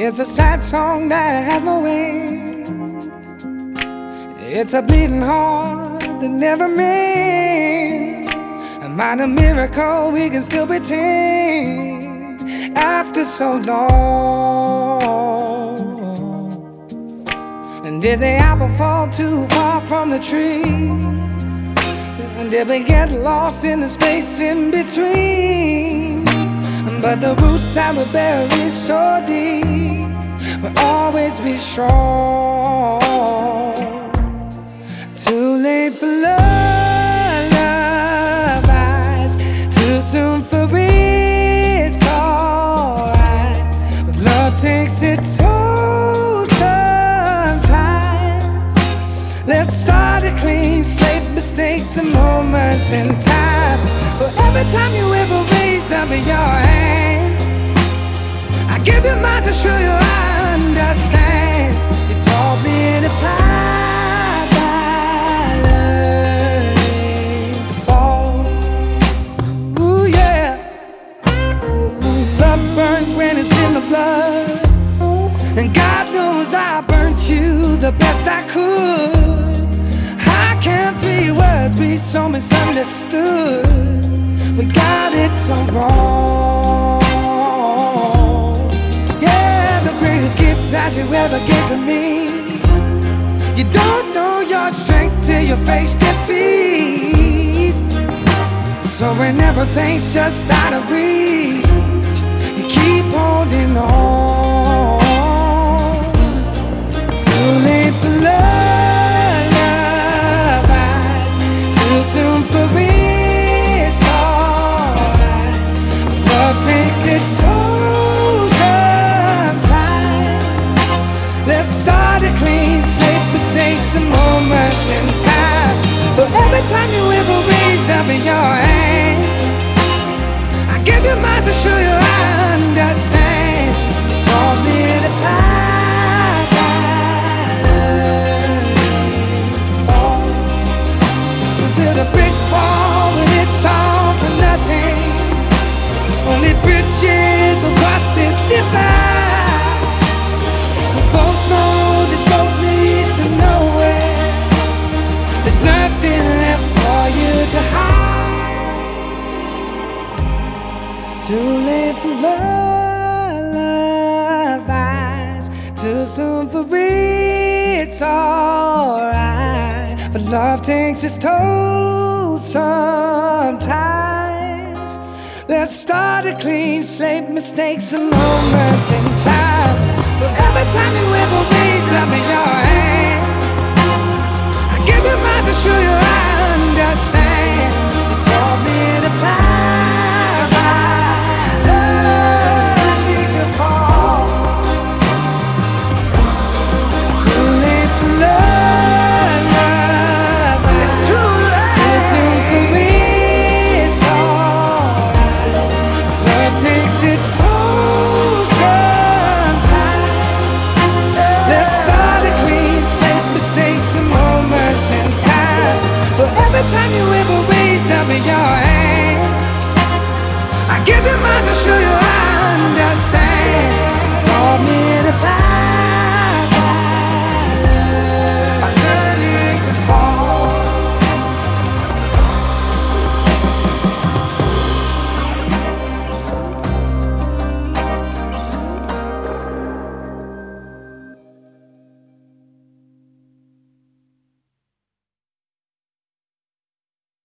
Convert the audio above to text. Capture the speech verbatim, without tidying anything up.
It's a sad song that has no end. It's a bleeding heart that never mends. A minor miracle we can still pretend after so long. And did the apple fall too far from the tree? And did we get lost in the space in between? But the roots that were buried so deep will always be strong. Too late for lullabies, too soon for it's alright. But love takes its toll sometimes. Let's start a clean slate, mistakes and moments in time. For every time you ever raised up in your hand, I give you mine to show you I understand. You taught me to fly by learning to fall. Ooh yeah. Love burns when it's in the blood, and God knows I burnt you the best I could. How can three words be so misunderstood? We got it so wrong. Yeah, the greatest gift that you ever gave to me. You don't know your strength till you face defeat. So when everything's just out of reach, you keep holding on. Too late for lullabies, too soon for me. Love takes its toll sometimes. Let's start a clean slate, mistakes and moments in time. For every time you ever raised up in your hand, I give you mine to show you I understand. You taught me to fly by learning to fall. We built a brick wall, but it's all for nothing. Only bridges will cross this divide. We both know this road leads to nowhere. There's nothing left for you to hide. Too late for lullabies, too soon for it's alright. But love takes its toll sometimes. Let's start a clean slate, mistakes and moments in time. For every time you ever raised up in your hand, I give you mine to show you I understand. You taught me to fly by learning to fall. Too late for love, it's too late. Too soon for it's alright. Love takes its toll sometimes. Let's start a clean slate, mistakes and moments in time. For every time you ever raised up in your hand, I give you mine to show you I understand. Taught me